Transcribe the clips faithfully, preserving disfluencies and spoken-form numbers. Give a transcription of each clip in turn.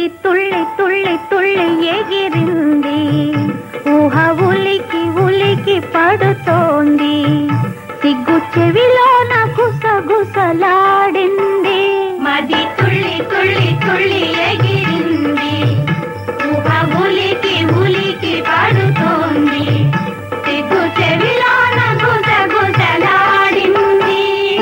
తుళ్ళి తుళ్ళి తుళ్ళి ఎగిరింది, ఊహ ఉలికి ఉలికి పడుతోంది, సిగ్గు చెవిలోన గుసగుసలాడింది. మది తుళ్ళి తుళ్ళి తుళ్ళి ఎగిరింది, ఊహ ఉలికి ఉలికి పడుతోంది, సిగ్గు చెవిలోన గుసగుసలాడింది.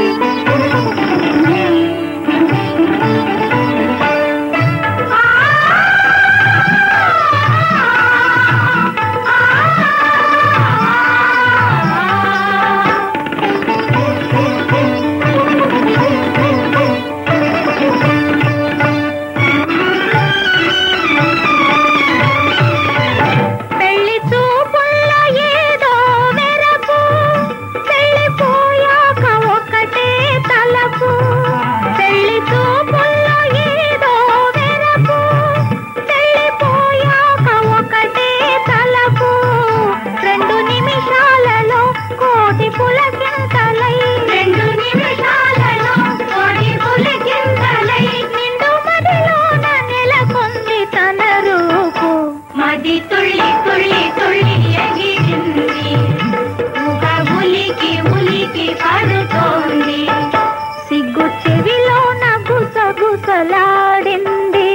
మది తుళ్ళి తుళ్ళి తుళ్ళి ఎగిరింది, ఊహ ఉలికి ఉలికి పడుతోంది, సిగ్గు చెవిలోన గుసగుసలాడింది.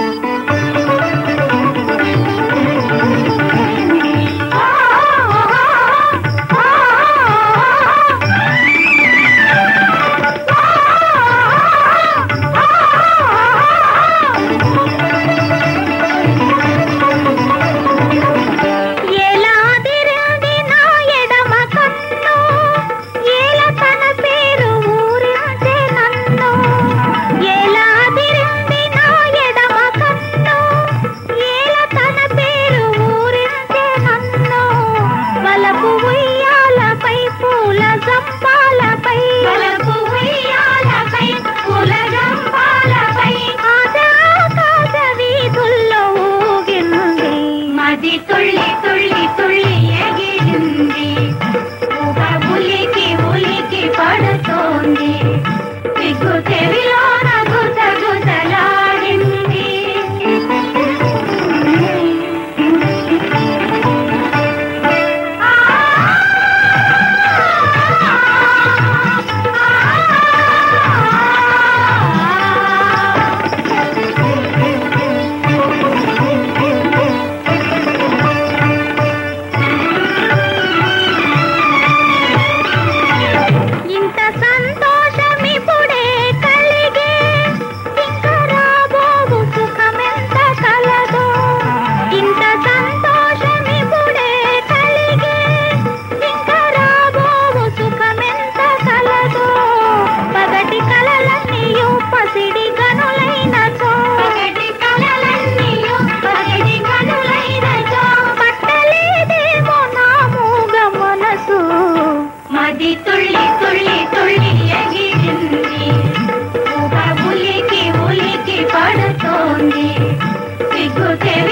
మది తుళ్ళి తుళ్ళి తుళ్ళి ఎగిరింది, ఊహ ఉలికి ఉలికి పడుతోంది, సిగ్గు చెవిలోన గుసగుసలాడింది. మది తుళ్ళి తుళ్ళి తుళ్ళి ఎగిరింది, ఊహ ఉలికి ఉలికి పడుతోంది, సిగ్గు చెవి